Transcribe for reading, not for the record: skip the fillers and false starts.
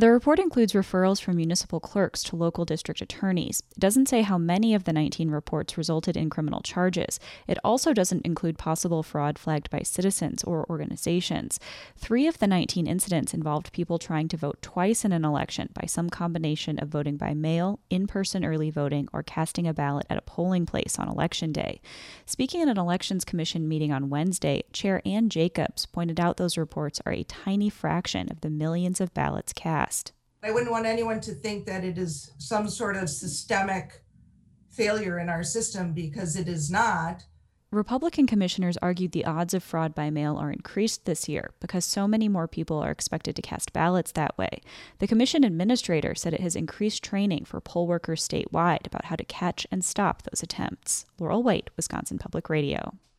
The report includes referrals from municipal clerks to local district attorneys. It doesn't say how many of the 19 reports resulted in criminal charges. It also doesn't include possible fraud flagged by citizens or organizations. 3 of the 19 incidents involved people trying to vote twice in an election by some combination of voting by mail, in-person early voting, or casting a ballot at a polling place on Election Day. Speaking at an Elections Commission meeting on Wednesday, Chair Ann Jacobs pointed out those reports are a tiny fraction of the millions of ballots cast. I wouldn't want anyone to think that it is some sort of systemic failure in our system, because it is not. Republican commissioners argued the odds of fraud by mail are increased this year because so many more people are expected to cast ballots that way. The commission administrator said it has increased training for poll workers statewide about how to catch and stop those attempts. Laurel White, Wisconsin Public Radio.